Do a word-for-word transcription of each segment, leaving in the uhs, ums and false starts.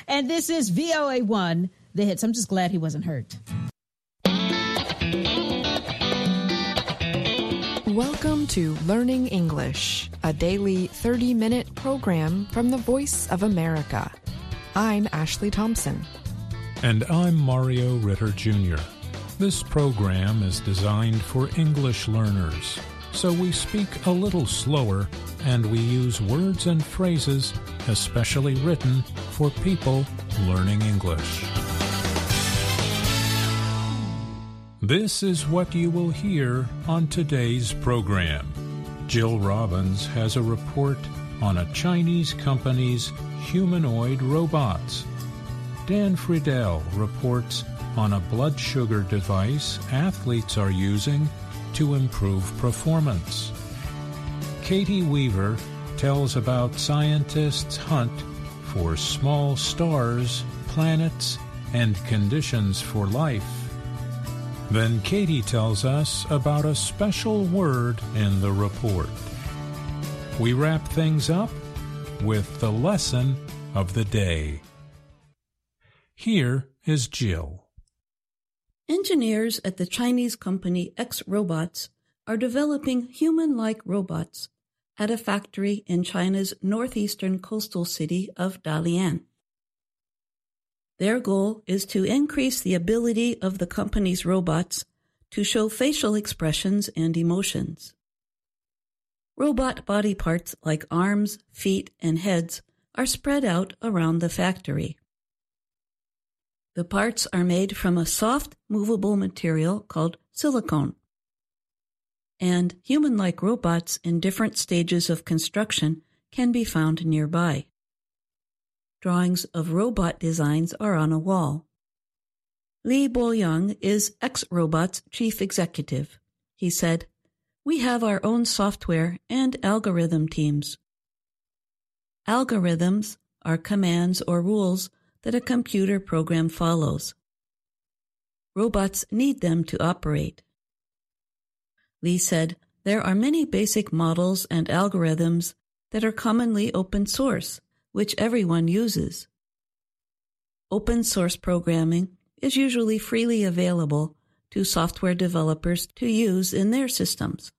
And this is V O A one, The Hits. I'm just glad he wasn't hurt. Welcome to Learning English, a daily thirty-minute program from the Voice of America. I'm Ashley Thompson. And I'm Mario Ritter Junior This program is designed for English learners, so we speak a little slower and we use words and phrases especially written for people learning English. This is what you will hear on today's program. Jill Robbins has a report on a Chinese company's humanoid robots. Dan Friedel reports on a blood sugar device athletes are using to improve performance. Katie Weaver tells about scientists' hunt for small stars, planets, and conditions for life. Then Katie tells us about a special word in the report. We wrap things up with the lesson of the day. Here is Jill. Engineers at the Chinese company X Robots are developing human-like robots at a factory in China's northeastern coastal city of Dalian. Their goal is to increase the ability of the company's robots to show facial expressions and emotions. Robot body parts like arms, feet, and heads are spread out around the factory. The parts are made from a soft, movable material called silicone. And human-like robots in different stages of construction can be found nearby. Drawings of robot designs are on a wall. Li Boyang is X Robot's chief executive. He said, "We have our own software and algorithm teams. Algorithms are commands or rules that a computer program follows. Robots need them to operate." Li said, "There are many basic models and algorithms that are commonly open source, which everyone uses. Open source programming is usually freely available to software developers to use in their systems."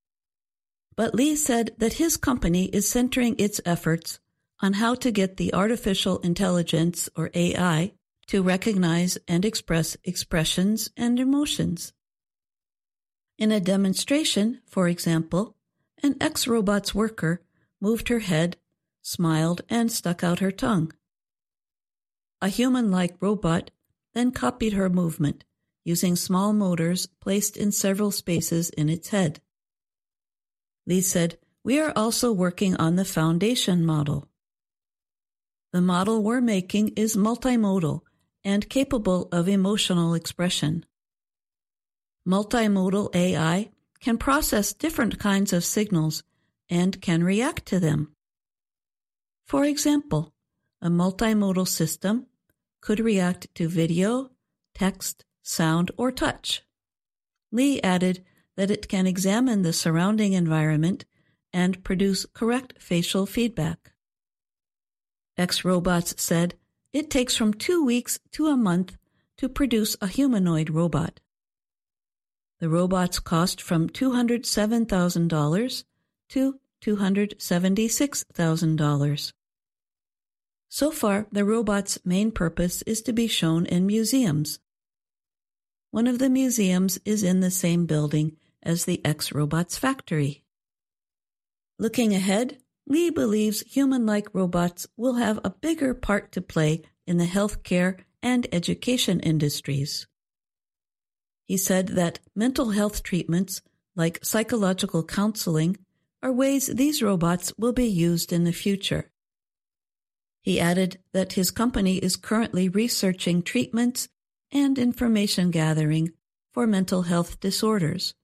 But Li said that his company is centering its efforts on how to get the artificial intelligence, or A I, to recognize and express expressions and emotions. In a demonstration, for example, an X Robots worker moved her head, smiled, and stuck out her tongue. A human-like robot then copied her movement using small motors placed in several spaces in its head. Li said, "We are also working on the foundation model. The model we're making is multimodal and capable of emotional expression. Multimodal A I can process different kinds of signals and can react to them. For example, a multimodal system could react to video, text, sound, or touch." Li added that it can examine the surrounding environment and produce correct facial feedback. X Robots said it takes from two weeks to a month to produce a humanoid robot. The robots cost from two hundred seven thousand dollars to two hundred seventy-six thousand dollars. So far, the robot's main purpose is to be shown in museums. One of the museums is in the same building as the X Robots factory. Looking ahead, Li believes human-like robots will have a bigger part to play in the healthcare and education industries. He said that mental health treatments, like psychological counseling, are ways these robots will be used in the future. He added that his company is currently researching treatments and information gathering for mental health disorders.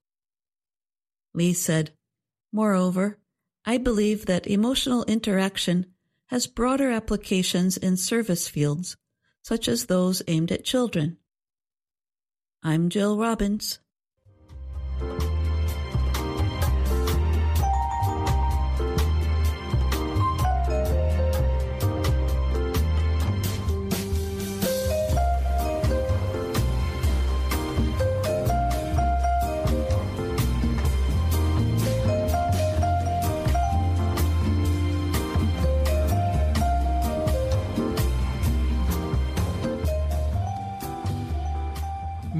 Li said, "Moreover, I believe that emotional interaction has broader applications in service fields, such as those aimed at children." I'm Jill Robbins.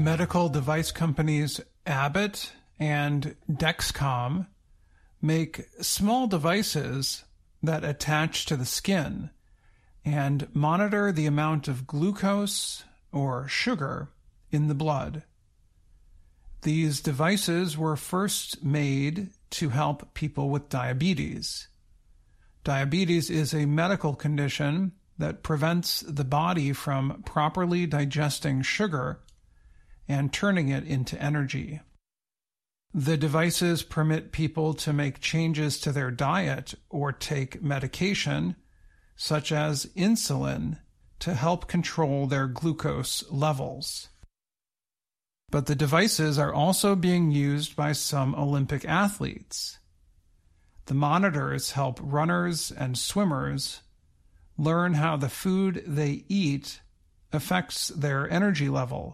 medical device companies Abbott and Dexcom make small devices that attach to the skin and monitor the amount of glucose or sugar in the blood. These devices were first made to help people with diabetes. Diabetes is a medical condition that prevents the body from properly digesting sugar and turning it into energy. The devices permit people to make changes to their diet or take medication, such as insulin, to help control their glucose levels. But the devices are also being used by some Olympic athletes. The monitors help runners and swimmers learn how the food they eat affects their energy level.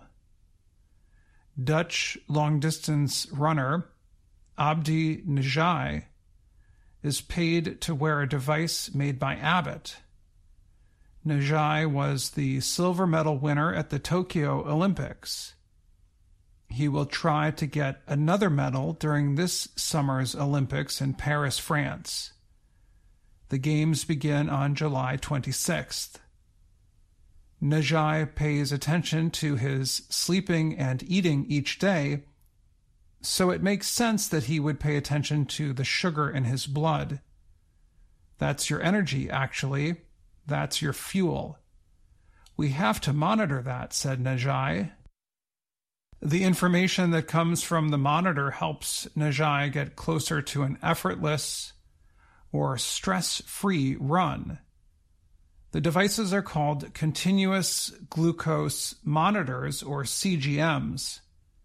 Dutch long-distance runner Abdi Najai is paid to wear a device made by Abbott. Najai was the silver medal winner at the Tokyo Olympics. He will try to get another medal during this summer's Olympics in Paris, France. The Games begin on July twenty-sixth. Najai pays attention to his sleeping and eating each day, so it makes sense that he would pay attention to the sugar in his blood. That's your energy, actually. That's your fuel. We have to monitor that, said Najai. The information that comes from the monitor helps Najai get closer to an effortless or stress-free run. The devices are called continuous glucose monitors, or C G Ms.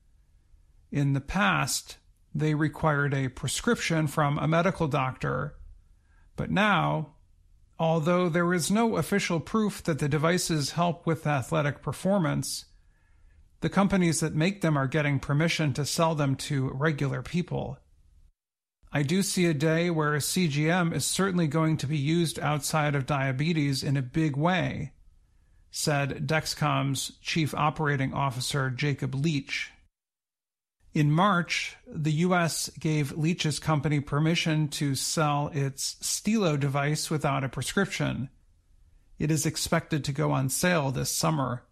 In the past, they required a prescription from a medical doctor, but now, although there is no official proof that the devices help with athletic performance, the companies that make them are getting permission to sell them to regular people. I do see a day where a C G M is certainly going to be used outside of diabetes in a big way, said Dexcom's Chief Operating Officer Jacob Leach. In March, the U S gave Leach's company permission to sell its Stelo device without a prescription. It is expected to go on sale this summer.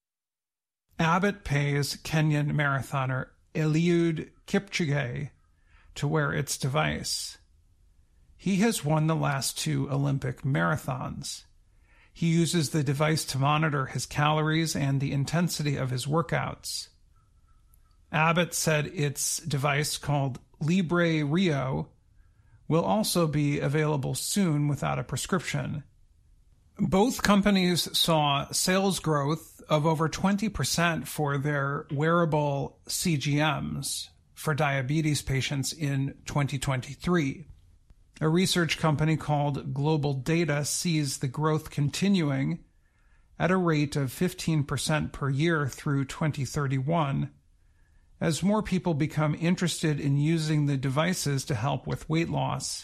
Abbott pays Kenyan marathoner Eliud Kipchoge to wear its device. He has won the last two Olympic marathons. He uses the device to monitor his calories and the intensity of his workouts. Abbott said its device, called Libre Rio, will also be available soon without a prescription. Both companies saw sales growth of over twenty percent for their wearable C G Ms for diabetes patients in twenty twenty-three. A research company called Global Data sees the growth continuing at a rate of fifteen percent per year through twenty thirty-one, as more people become interested in using the devices to help with weight loss.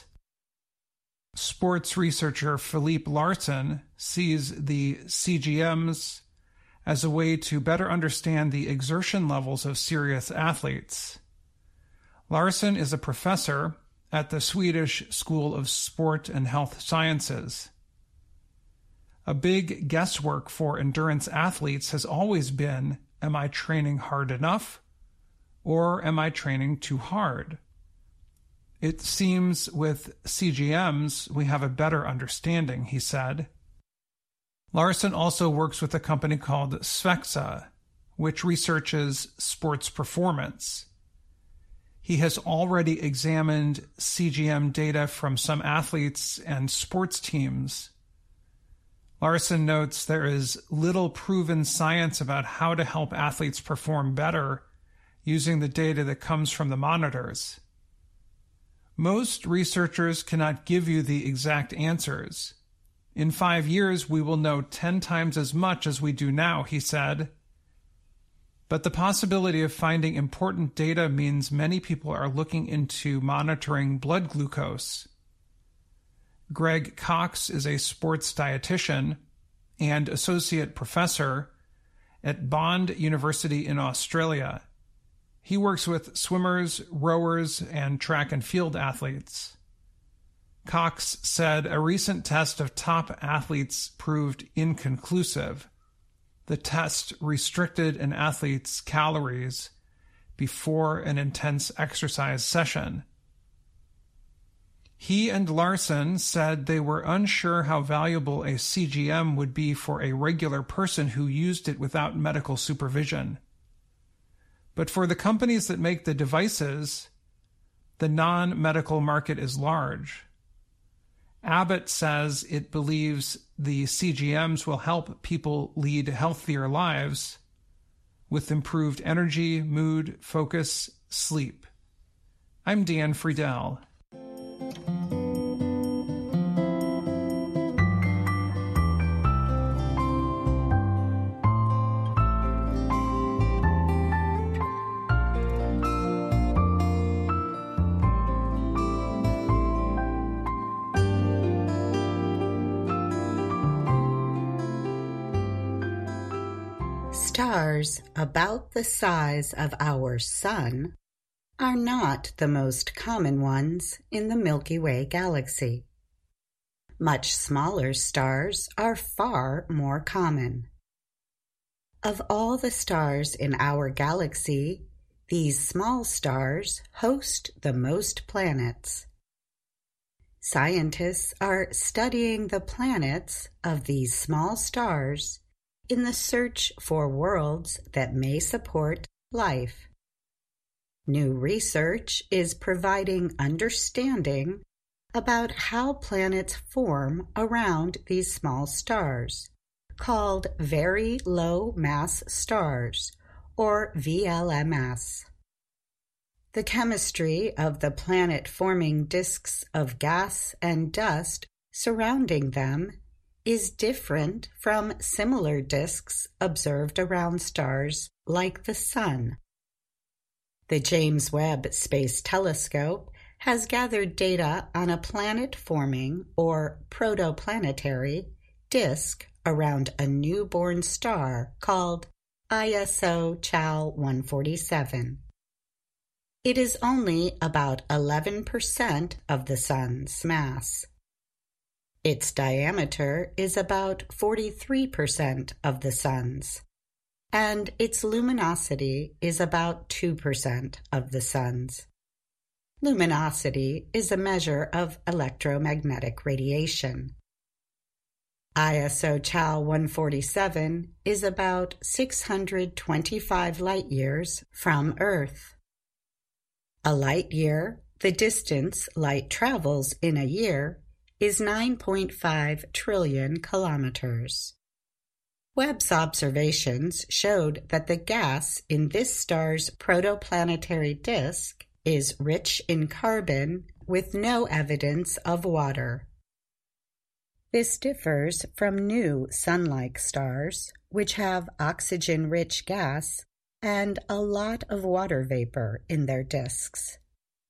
Sports researcher Philippe Larson sees the C G Ms as a way to better understand the exertion levels of serious athletes. Larson is a professor at the Swedish School of Sport and Health Sciences. A big guesswork for endurance athletes has always been, am I training hard enough, or am I training too hard? It seems with C G Ms we have a better understanding, he said. Larson also works with a company called Sfexa, which researches sports performance. He has already examined C G M data from some athletes and sports teams. Larson notes there is little proven science about how to help athletes perform better using the data that comes from the monitors. Most researchers cannot give you the exact answers. In five years, we will know ten times as much as we do now, he said. But the possibility of finding important data means many people are looking into monitoring blood glucose. Greg Cox is a sports dietitian and associate professor at Bond University in Australia. He works with swimmers, rowers, and track and field athletes. Cox said a recent test of top athletes proved inconclusive. The test restricted an athlete's calories before an intense exercise session. He and Larson said they were unsure how valuable a C G M would be for a regular person who used it without medical supervision. But for the companies that make the devices, the non-medical market is large. Abbott says it believes the C G Ms will help people lead healthier lives with improved energy, mood, focus, sleep. I'm Dan Friedel. Stars about the size of our Sun are not the most common ones in the Milky Way galaxy. Much smaller stars are far more common. Of all the stars in our galaxy, these small stars host the most planets. Scientists are studying the planets of these small stars in the search for worlds that may support life. New research is providing understanding about how planets form around these small stars, called Very Low Mass Stars, or V L M S. The chemistry of the planet-forming disks of gas and dust surrounding them is different from similar disks observed around stars like the Sun. The James Webb Space Telescope has gathered data on a planet-forming, or protoplanetary, disk around a newborn star called I S O C H A L one forty-seven. It is only about eleven percent of the Sun's mass. Its diameter is about forty-three percent of the Sun's, and its luminosity is about two percent of the Sun's. Luminosity is a measure of electromagnetic radiation. I S O C H A L one forty-seven is about six hundred twenty-five light-years from Earth. A light-year, the distance light travels in a year, is nine point five trillion kilometers. Webb's observations showed that the gas in this star's protoplanetary disk is rich in carbon with no evidence of water. This differs from new Sun-like stars, which have oxygen-rich gas and a lot of water vapor in their disks.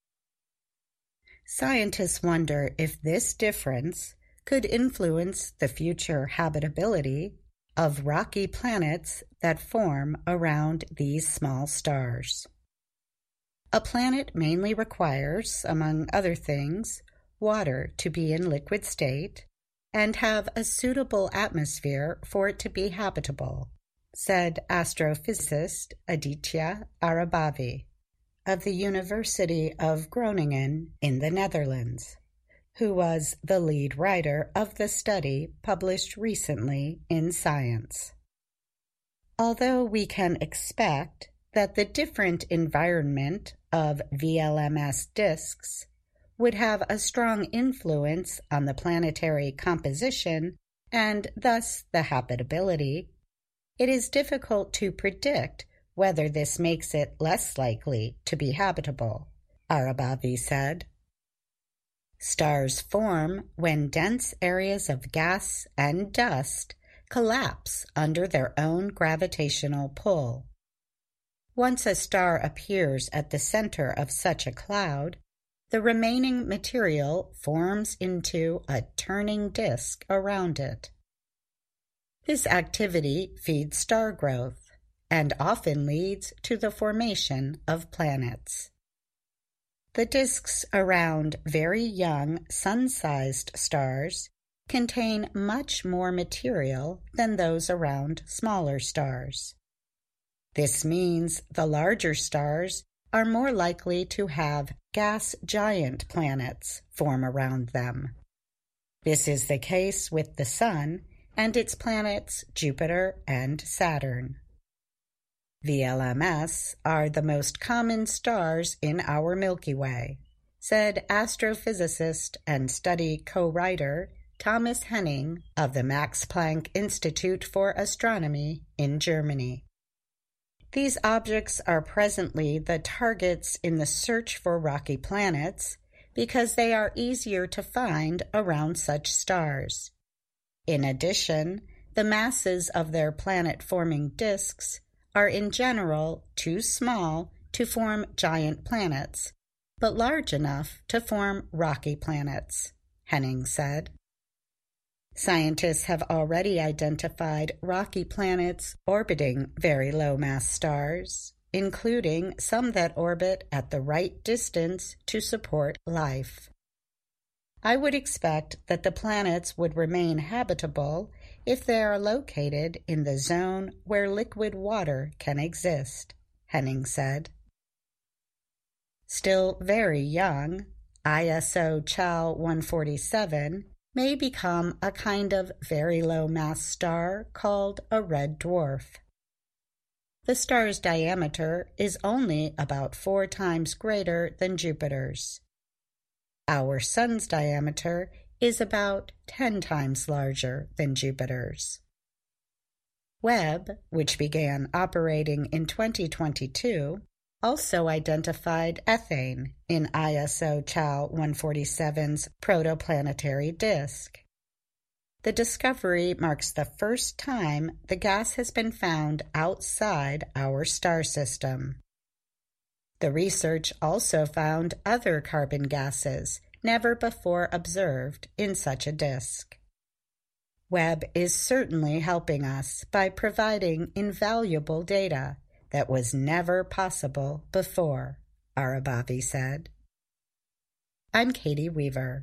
Scientists wonder if this difference could influence the future habitability of rocky planets that form around these small stars. A planet mainly requires, among other things, water to be in liquid state and have a suitable atmosphere for it to be habitable, said astrophysicist Aditya Arabavi of the University of Groningen in the Netherlands, who was the lead writer of the study published recently in Science. Although we can expect that the different environment of V L M S disks would have a strong influence on the planetary composition and thus the habitability, it is difficult to predict whether this makes it less likely to be habitable, Arabavi said. Stars form when dense areas of gas and dust collapse under their own gravitational pull. Once a star appears at the center of such a cloud, the remaining material forms into a turning disk around it. This activity feeds star growth and often leads to the formation of planets. The disks around very young sun-sized stars contain much more material than those around smaller stars. This means the larger stars are more likely to have gas giant planets form around them. This is the case with the Sun and its planets Jupiter and Saturn. V L M S are the most common stars in our Milky Way, said astrophysicist and study co-writer Thomas Henning of the Max Planck Institute for Astronomy in Germany. These objects are presently the targets in the search for rocky planets because they are easier to find around such stars. In addition, the masses of their planet-forming disks are in general too small to form giant planets, but large enough to form rocky planets, Henning said. Scientists have already identified rocky planets orbiting very low-mass stars, including some that orbit at the right distance to support life. I would expect that the planets would remain habitable if they are located in the zone where liquid water can exist, Henning said. Still very young, I S O C H A L one forty-seven may become a kind of very low-mass star called a red dwarf. The star's diameter is only about four times greater than Jupiter's. Our Sun's diameter is about ten times larger than Jupiter's. Webb, which began operating in twenty twenty-two, also identified ethane in I S O C H A L one forty-seven's protoplanetary disk. The discovery marks the first time the gas has been found outside our star system. The research also found other carbon gases never before observed in such a disk. Webb is certainly helping us by providing invaluable data that was never possible before, Arabavi said. I'm Katie Weaver.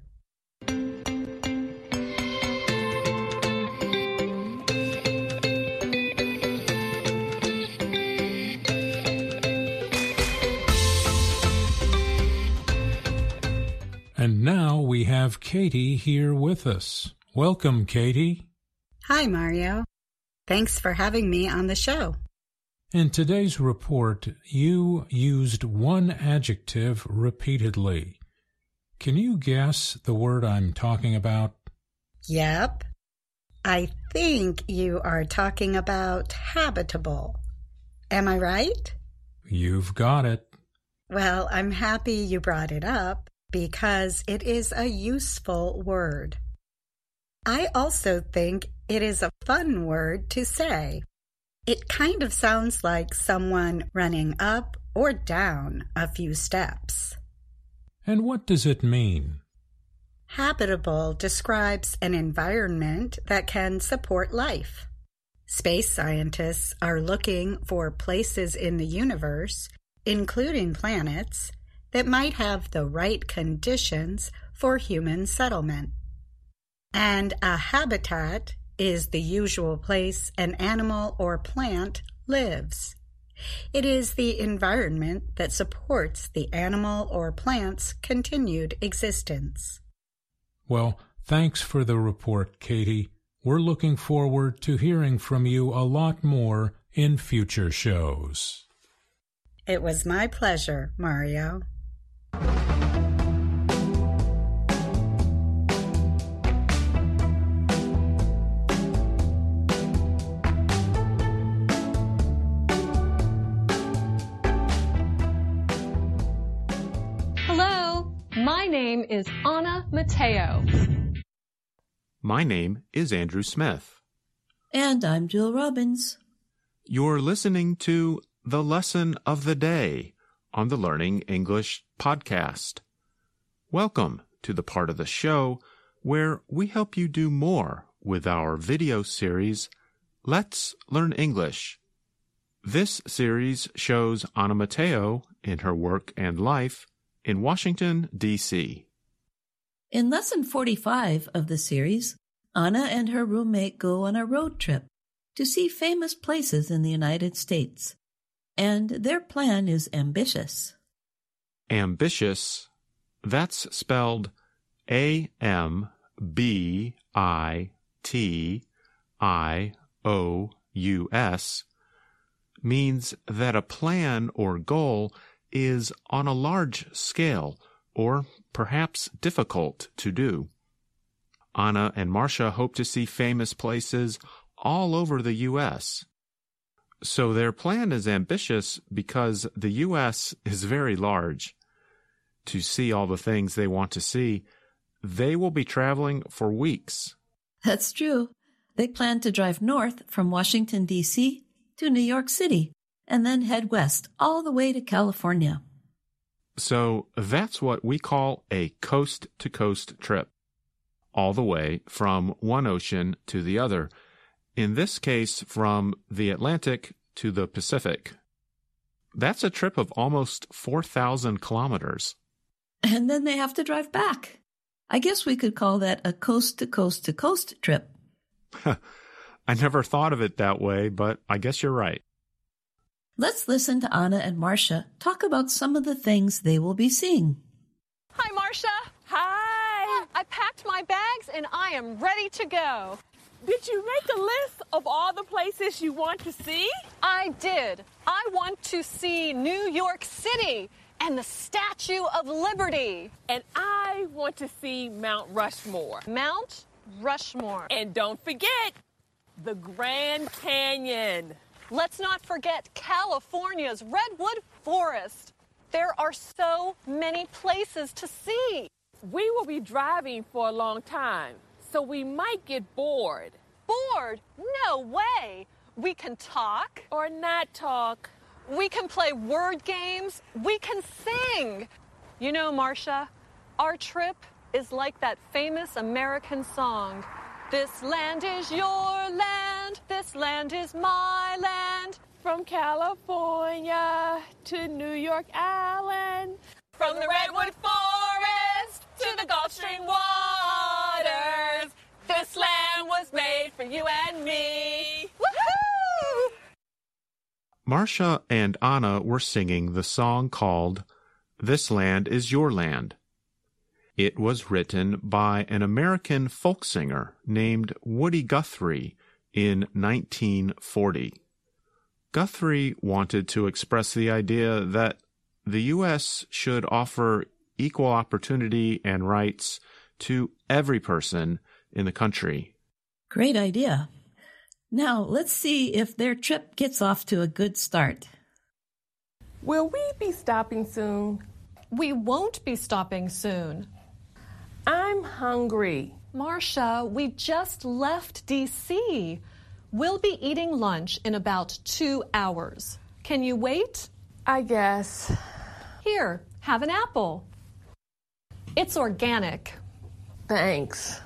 And now we have Katie here with us. Welcome, Katie. Hi, Mario. Thanks for having me on the show. In today's report, you used one adjective repeatedly. Can you guess the word I'm talking about? Yep. I think you are talking about habitable. Am I right? You've got it. Well, I'm happy you brought it up because it is a useful word. I also think it is a fun word to say. It kind of sounds like someone running up or down a few steps. And what does it mean? Habitable describes an environment that can support life. Space scientists are looking for places in the universe, including planets, that might have the right conditions for human settlement. And a habitat is the usual place an animal or plant lives. It is the environment that supports the animal or plant's continued existence. Well, thanks for the report, Katie. We're looking forward to hearing from you a lot more in future shows. It was my pleasure, Mario. My name is Anna Mateo. My name is Andrew Smith. And I'm Jill Robbins. You're listening to The Lesson of the Day on the Learning English podcast. Welcome to the part of the show where we help you do more with our video series, Let's Learn English. This series shows Ana Mateo in her work and life in Washington, D C In Lesson forty-five of the series, Ana and her roommate go on a road trip to see famous places in the United States. And their plan is ambitious. Ambitious, that's spelled A M B I T I O U S, means that a plan or goal is on a large scale or perhaps difficult to do. Ana and Marcia hope to see famous places all over the U S So their plan is ambitious because the U S is very large. To see all the things they want to see, they will be traveling for weeks. That's true. They plan to drive north from Washington, D C to New York City and then head west all the way to California. So that's what we call a coast-to-coast trip, all the way from one ocean to the other. In this case, from the Atlantic to the Pacific. That's a trip of almost four thousand kilometers. And then they have to drive back. I guess we could call that a coast-to-coast-to-coast trip. I never thought of it that way, but I guess you're right. Let's listen to Ana and Marcia talk about some of the things they will be seeing. Hi, Marcia. Hi. I packed my bags and I am ready to go. Did you make a list of all the places you want to see? I did. I want to see New York City and the Statue of Liberty. And I want to see Mount Rushmore. Mount Rushmore. And don't forget the Grand Canyon. Let's not forget California's Redwood Forest. There are so many places to see. We will be driving for a long time, so we might get bored. Bored? No way. We can talk. Or not talk. We can play word games. We can sing. You know, Marcia, our trip is like that famous American song. This land is your land. This land is my land. From California to New York Island. From the Redwood Forest to the Gulf Stream waters. This land was made for you and me. Woohoo! Marcia and Ana were singing the song called This Land is Your Land. It was written by an American folk singer named Woody Guthrie in nineteen forty. Guthrie wanted to express the idea that the U S should offer equal opportunity and rights to every person in the country. Great idea. Now, let's see if their trip gets off to a good start. Will we be stopping soon? We won't be stopping soon. I'm hungry. Marcia, we just left D C. We'll be eating lunch in about two hours. Can you wait? I guess. Here, have an apple. It's organic. Thanks.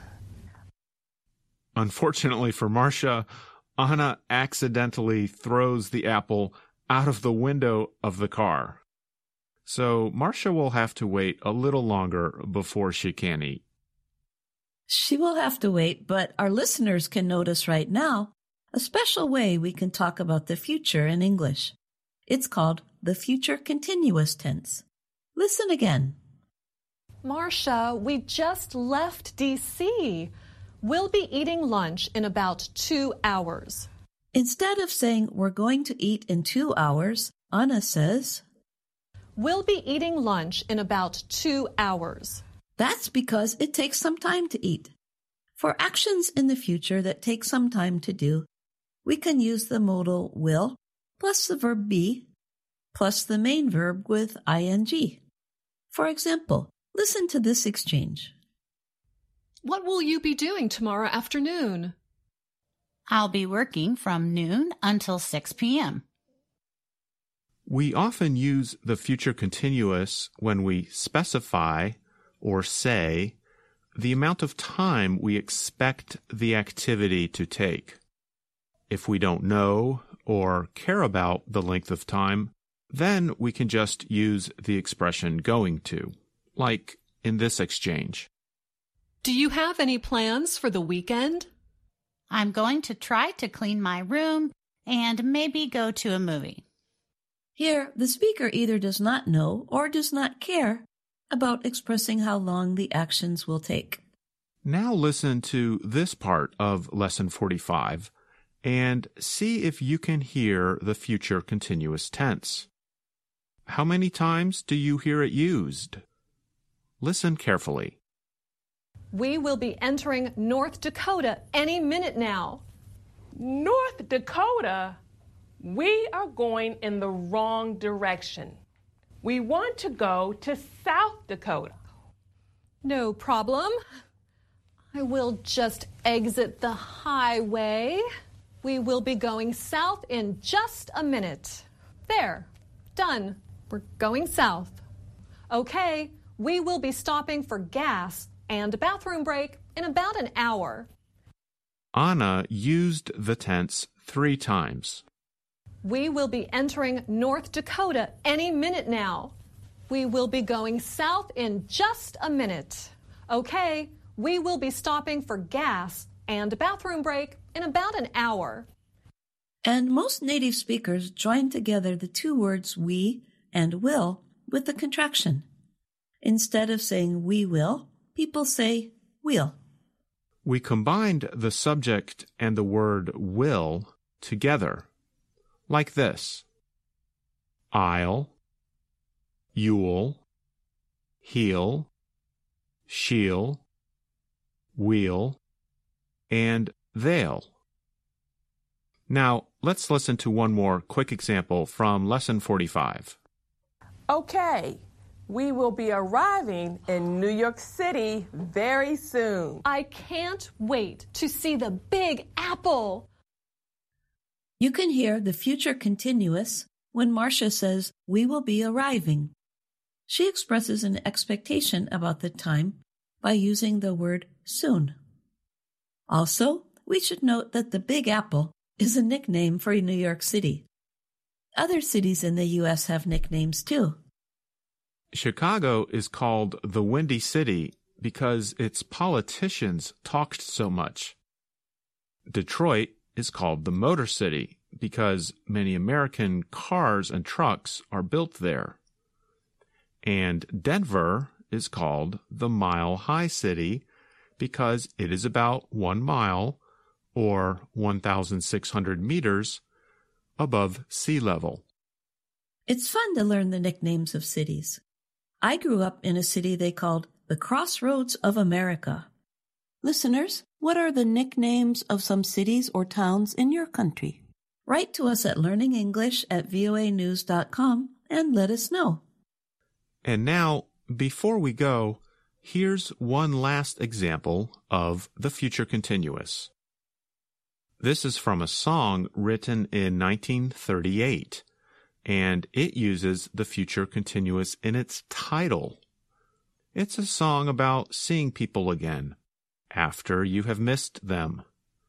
Unfortunately for Marcia, Ana accidentally throws the apple out of the window of the car. So Marcia will have to wait a little longer before she can eat. She will have to wait, but our listeners can notice right now a special way we can talk about the future in English. It's called the future continuous tense. Listen again. Marcia, we just left D C. We'll be eating lunch in about two hours. Instead of saying we're going to eat in two hours, Ana says, We'll be eating lunch in about two hours. That's because it takes some time to eat. For actions in the future that take some time to do, we can use the modal will plus the verb be plus the main verb with ing. For example, listen to this exchange. What will you be doing tomorrow afternoon? I'll be working from noon until six p.m. We often use the future continuous when we specify or say the amount of time we expect the activity to take. If we don't know or care about the length of time, then we can just use the expression going to, like in this exchange. Do you have any plans for the weekend? I'm going to try to clean my room and maybe go to a movie. Here, the speaker either does not know or does not care about expressing how long the actions will take. Now listen to this part of Lesson forty-five and see if you can hear the future continuous tense. How many times do you hear it used? Listen carefully. We will be entering North Dakota any minute now. North Dakota? We are going in the wrong direction. We want to go to South Dakota. No problem. I will just exit the highway. We will be going south in just a minute. There. Done. We're going south. Okay, we will be stopping for gas and a bathroom break in about an hour. Anna used the tense three times. We will be entering North Dakota any minute now. We will be going south in just a minute. Okay, we will be stopping for gas and a bathroom break in about an hour. And most native speakers join together the two words we and will with the contraction. Instead of saying we will, people say we'll. We combined the subject and the word will together, like this: I'll, you'll, he'll, she'll, we'll, and they'll. Now, let's listen to one more quick example from Lesson forty-five. Okay, we will be arriving in New York City very soon. I can't wait to see the Big Apple. You can hear the future continuous when Marcia says, we will be arriving. She expresses an expectation about the time by using the word soon. Also, we should note that the Big Apple is a nickname for New York City. Other cities in the U S have nicknames too. Chicago is called the Windy City because its politicians talked so much. Detroit is called the Motor City because many American cars and trucks are built there. And Denver is called the Mile High City because it is about one mile, or one thousand six hundred meters, above sea level. It's fun to learn the nicknames of cities. I grew up in a city they called the Crossroads of America. Listeners, what are the nicknames of some cities or towns in your country? Write to us at learning english at v o a news dot com and let us know. And now, before we go, here's one last example of the future continuous. This is from a song written in nineteen thirty-eight, and it uses the future continuous in its title. It's a song about seeing people again after you have missed them.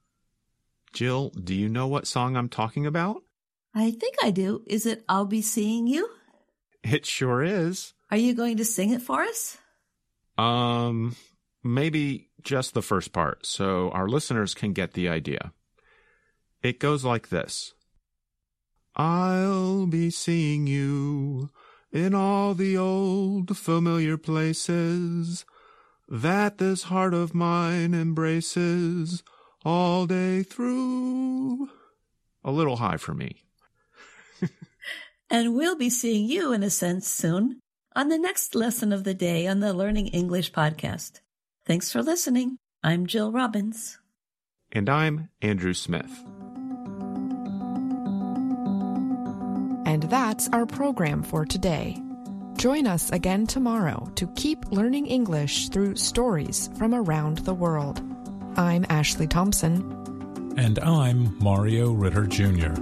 Jill, do you know what song I'm talking about? I think I do. Is it I'll Be Seeing You? It sure is. Are you going to sing it for us? Um, maybe just the first part, so our listeners can get the idea. It goes like this. I'll be seeing you in all the old familiar places that this heart of mine embraces all day through. A little high for me. And we'll be seeing you, in a sense, soon on the next lesson of the day on the Learning English podcast. Thanks for listening. I'm Jill Robbins. And I'm Andrew Smith. And that's our program for today. Join us again tomorrow to keep learning English through stories from around the world. I'm Ashley Thompson. And I'm Mario Ritter Junior